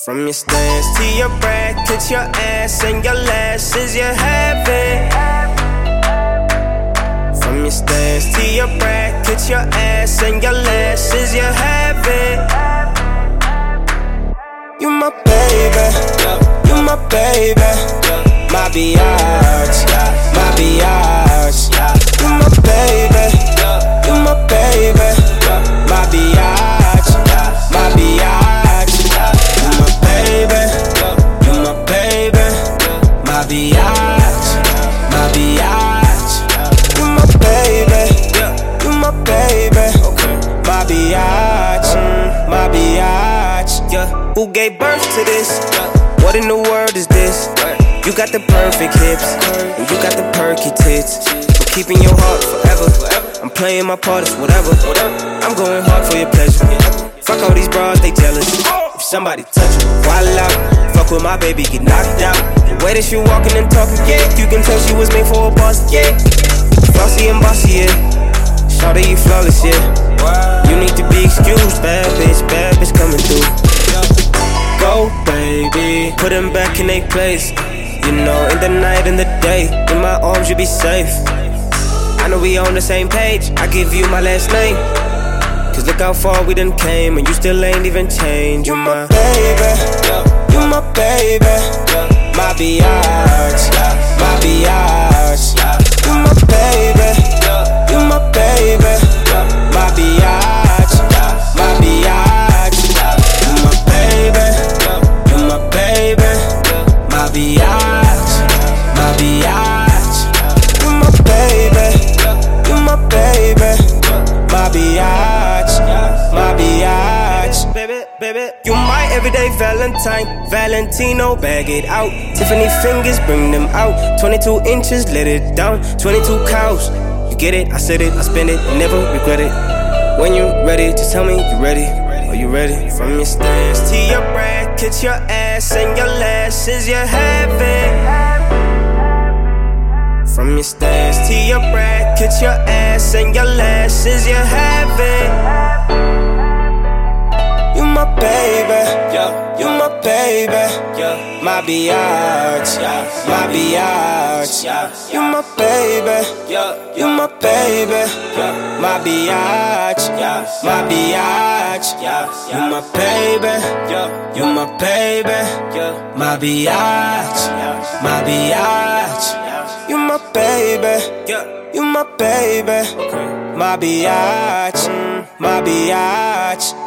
From your stance to your brackets, your ass and your lashes, you have it. From your stance to your brackets, your ass and your lashes, you have it. You my baby, you my baby, my biatch, my biatch. You my baby, you my baby, my biatch, my biatch. You my baby, you my baby, my biatch, my biatch. You my baby, you my baby, my biatch, my biatch. Yeah. Who gave birth to this? What in the world is this? You got the perfect hips, and you got the perky tits. I'm keeping your heart forever. I'm playing my part, it's whatever. I'm going hard for your pleasure. Fuck all these bras, they jealous. If somebody touch you, wild out. Fuck with my baby, get knocked out. The way that she walking and talking, yeah, you can tell she was made for a boss, yeah. Flossy and bossy, yeah. Shawty, you flawless, yeah. You need to be excused, bad bitch coming through. Go, baby, put them back in their place. You know, in the night and the day, in my arms you'll be safe. I know we on the same page, I give you my last name. Cause look how far we done came, and you still ain't even changed. You my baby, you my baby, my biatch, my biatch. You my baby, you my baby, my biatch, my biatch. You my baby, you my baby, my biatch, my biatch. You my baby, you my baby, my biatch, my biatch. Baby, you my everyday Valentine, Valentino, bag it out. Tiffany fingers, bring them out. 22 inches, let it down. 22 cows, you get it, I said it, I spend it, never regret it. When you ready, just tell me you ready. Are you ready? From your stance to your brackets, your ass and your lashes, you have it. From your stance to your brackets, your ass and your lashes, you have it. You my baby, you my baby, my biatch, my biatch. You my baby, you my baby, my biatch, my biatch. You my baby, you my baby, my biatch, my biatch. You my baby, you my baby, my biatch, my biatch.